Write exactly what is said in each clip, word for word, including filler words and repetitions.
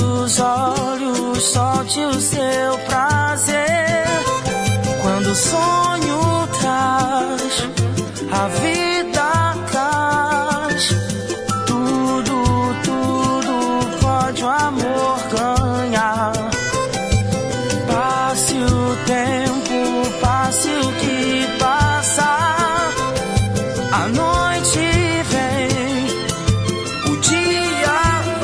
os olhos, solte o seu prazer. Quando o sonho traz, a vida traz. Tudo, tudo pode o amor ganhar. Passe o tempo, passe o que passar. A noite vem, o dia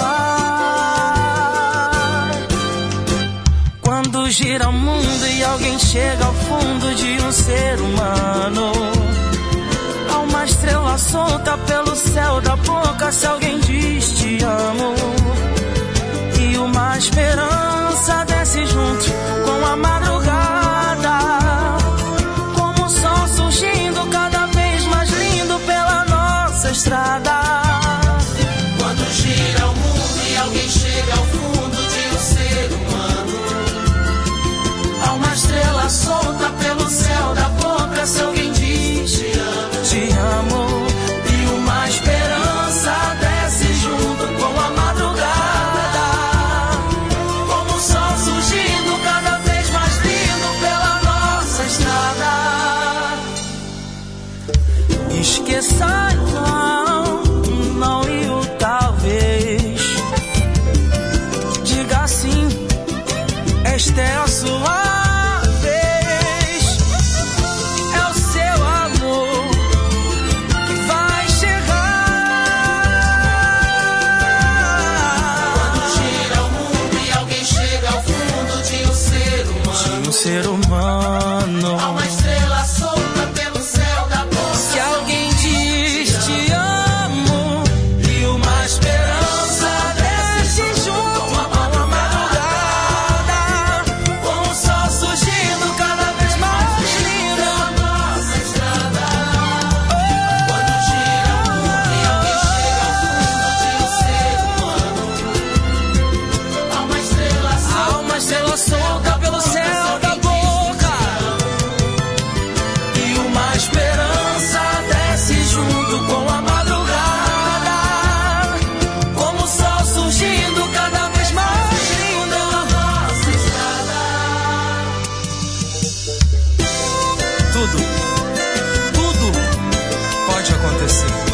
vai. Quando gira o mundo e alguém chega ao fundo de um ser humano, há uma estrela solta pelo céu da boca se alguém diz te amo. E uma esperança desce junto com a madrugada, como o sol surgindo cada vez mais lindo pela nossa estrada. Quando gira o mundo e alguém chega ao fundo de um ser humano, há uma estrela solta pelo céu da boca se alguém diz te amo. Te amo. E uma esperança desce junto com a madrugada, como o sol surgindo cada vez mais lindo pela nossa estrada. Esqueça não, não e o talvez. Diga sim, esta é a sua vez. É o seu amor que vai chegar. Quando gira o mundo e alguém chega ao fundo de um ser humano, De um ser humano, há uma estrela solta pelo céu da boca se alguém diz te amo, e uma esperança desce junto com a madrugada, com o sol surgindo cada vez mais lindo pela nossa estrada. Quando gira o mundo e alguém chega ao fundo de um ser humano, há uma estrela há solta uma estrela solta pelo céu da boca, e uma esperança desce junto com a madrugada, como o sol surgindo cada vez mais lindo pela nossa estrada. tudo, tudo pode acontecer.